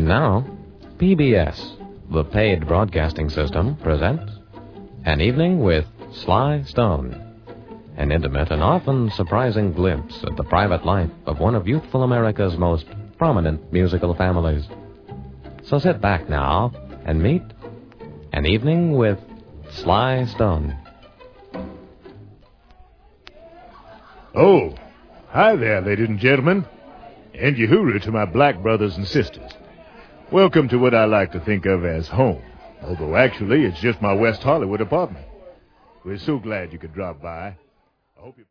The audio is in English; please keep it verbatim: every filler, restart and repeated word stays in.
now, P B S, the paid broadcasting system, presents An Evening with Sly Stone. An intimate and often surprising glimpse at the private life of one of youthful America's most prominent musical families. So sit back now and meet An Evening with Sly Stone. Oh, hi there, ladies and gentlemen, and Yahoo to my black brothers and sisters. Welcome to what I like to think of as home, although actually it's just my West Hollywood apartment. We're so glad you could drop by. I hope you...